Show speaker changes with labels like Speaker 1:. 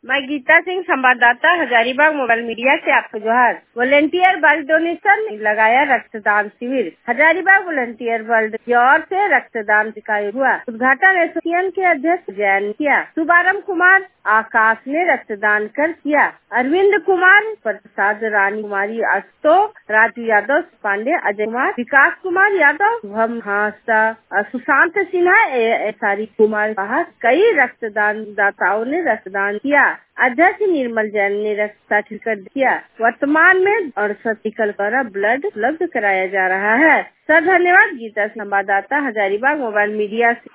Speaker 1: मैं गीता सिंह, संवाददाता, Hazaribagh mobile media से आपको जोहार। वॉलेंटियर ब्लड डोनेशन लगाया रक्तदान शिविर। हजारीबाग वॉलेंटियर ब्लड की ओर से रक्तदान शिविर हुआ। उद्घाटन एसोसिएशन के अध्यक्ष जैन किया। शुभारंभ कुमार आकाश ने रक्तदान कर किया। अरविंद कुमार प्रसाद, रानी कुमारी अशोक, राजू यादव पांडे, अजय कुमार, विकास कुमार यादव, शुभम हास्ता, सुशांत सिन्हा, सारी कुमार बाहर कई रक्तदान दाताओं ने रक्तदान किया। अध्यक्ष निर्मल जैन ने रक्त सर्टिफिकेट दिया। वर्तमान में 68 निकल पर ब्लड उपलब्ध कराया जा रहा है। सर धन्यवाद। गीता संवाददाता, हजारीबाग मोबाइल मीडिया से।